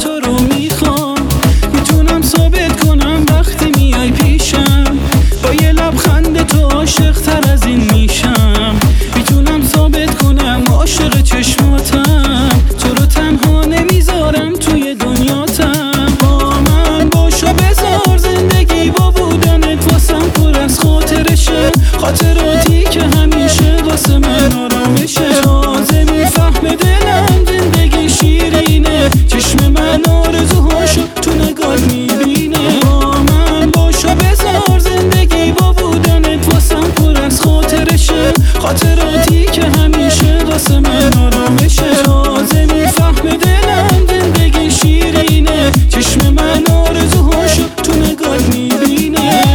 تو رو میخوام. میتونم ثابت کنم وقتی میای پیشم، با یه لبخند تو عاشق تر از این میشم. میتونم ثابت کنم عاشق چشماتم، تو رو تنها نمیذارم توی دنیاتم. با من باشو بذار زندگی با بودنت واسم پر از خاطرشه، خاطراتی که همیشه واسه من آرامشه. تازه میفهمه دلم زندگی شیرینه، چشم من آرزوهاشو تو نگات میبینه. با من باشو بذار زندگی با بودنت واسم پر از خاطرشه، خاطراتی که همیشه واسه من آرامشه. تازه میفهمه دلم زندگی شیرینه، چشم من آرزوهاشو تو نگات میبینه.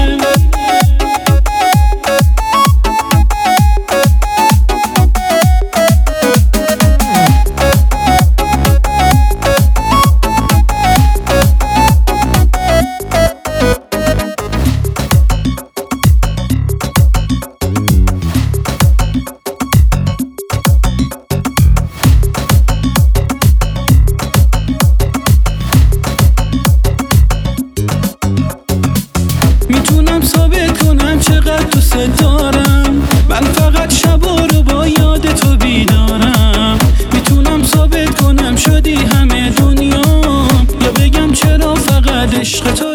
میتونم ثابت کنم چقدر دوست دارم، من فقط شبا رو با یاد تو بیدارم. میتونم ثابت کنم شدی همه دنیا، یا بگم چرا فقط عشق تو